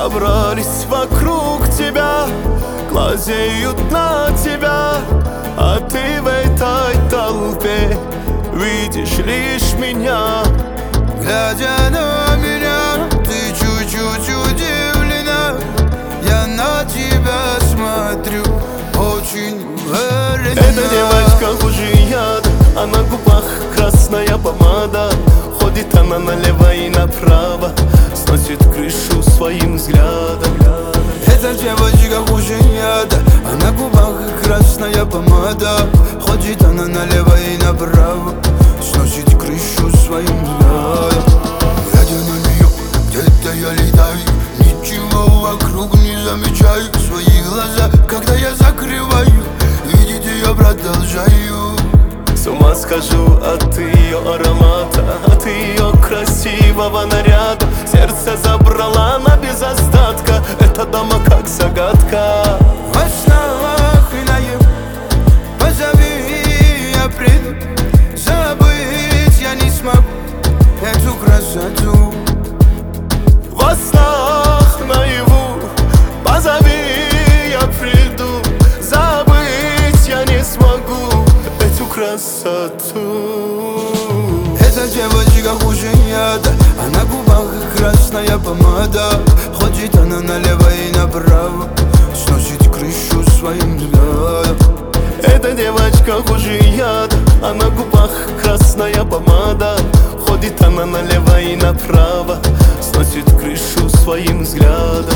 собрались вокруг тебя, глазеют на тебя, а ты в этой толпе видишь лишь меня. Глядя на меня, ты чуть-чуть удивлена. Я на тебя смотрю очень уверенно. Эта девочка хуже яда, а на губах красная помада. Ходит она налево и направо, сносит крышу своим взглядом. Эта девочка хуже яда, а на губах красная помада. Ходит она налево и направо, сносит крышу своим взглядом. Глядя на нее, где-то я летаю, ничего вокруг не замечаю. Свои глаза, когда я закрываю, видеть ее продолжаю. С ума схожу от ее аромата, от ее красивого наряда. Сердце забрала она без остатка, эта дама как загадка. Во снах и наяву позови, я приду. Забыть я не смогу эту красоту. Во снах наяву позови, я приду. Забыть я не смогу эту красоту. Эта девочка хуже яда, а на губах красная помада. Ходит она налево и направо, сносит крышу своим взглядом. Эта девочка хуже яда, а на губах красная помада. Ходит она налево и направо, сносит крышу своим взглядом.